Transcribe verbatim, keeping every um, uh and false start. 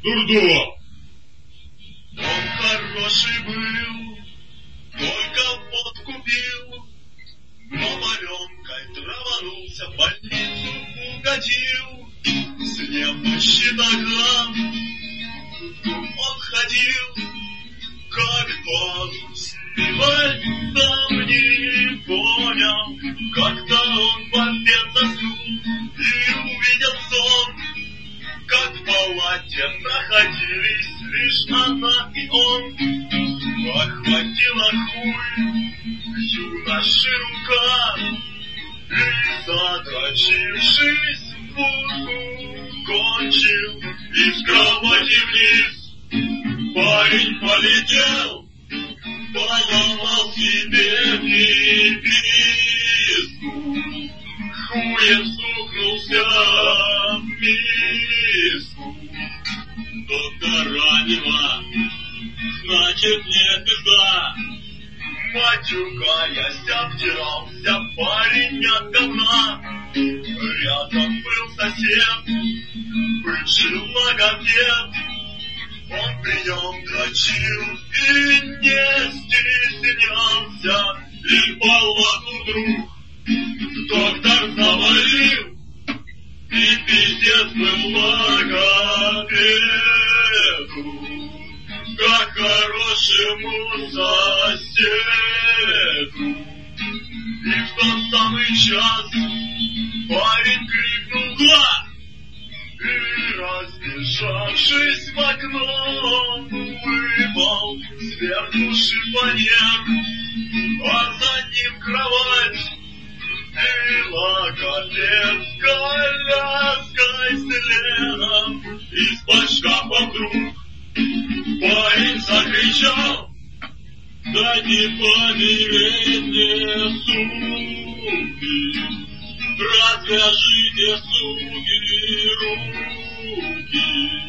дурдом. Он хороший был, только водку пил, но варенкой траванулся, в больницу угодил. С немощи тогда он ходил, как тот смевать сам не понял. Как-то он в обед заснул и увидел сон, как в палате находились лишь она и он. Охватила хуй юноши рука, и, задрочившись, в буту кончил, и в кровати вниз парень полетел, поломал себе приписку, хуем стукнулся в миску. До раннего, значит, не беда. Матюкаясь, обтирался парень от говна. Рядом был сосед, бывший логопед. Он прием дрочил и не стеснялся, и в палату вдруг доктор завалил, и пиздец был логопеду, как хорошему соседу. И в тот самый час парень крикнул «Гла!» и, разбежавшись в окно, выпал сверху шифонер, а за ним кровать и логопед с коляской следом. Из-под шкафа вдруг парень закричал: «Да не помереть мне, суки! Развяжите, суки, руки!»